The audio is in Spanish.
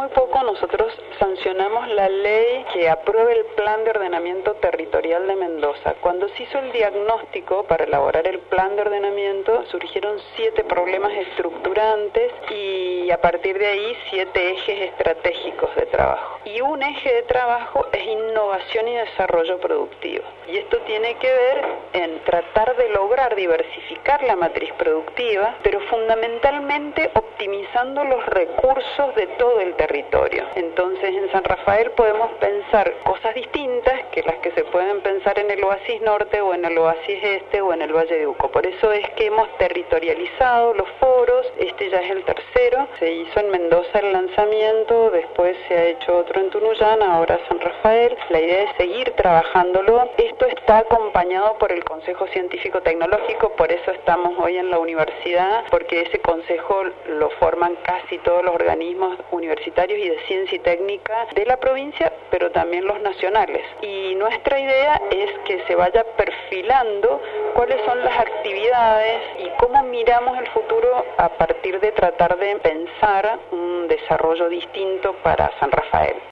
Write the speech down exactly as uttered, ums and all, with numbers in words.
muy poco nosotros sancionamos la ley que apruebe el Plan de Ordenamiento Territorial de Mendoza. Cuando se hizo el diagnóstico para elaborar el plan de ordenamiento, surgieron siete problemas estructurantes y a partir de ahí siete ejes estratégicos de trabajo. Y un eje de trabajo es innovación y desarrollo productivo. Y esto tiene que ver en tratar de lograr diversificar la matriz productiva, pero fundamentalmente optimizando los recursos de todo el territorio. Entonces, en San Rafael podemos pensar cosas distintas que las que se pueden pensar en el Oasis Norte o en el Oasis Este o en el Valle de Uco. Por eso es que hemos territorializado los foros. Este ya es el tercero. Se hizo en Mendoza el lanzamiento, después se ha hecho otro en Tunuyán, ahora San Rafael. La idea es seguir trabajándolo. Esto está acompañado por el Consejo Científico Tecnológico, por eso estamos hoy en la universidad, porque ese consejo lo forman casi todos los organismos universitarios y de ciencia y técnica de la provincia, pero también los nacionales. Y nuestra idea es que se vaya perfilando cuáles son las actividades y cómo miramos el futuro a partir de tratar de pensar un desarrollo distinto para San Rafael.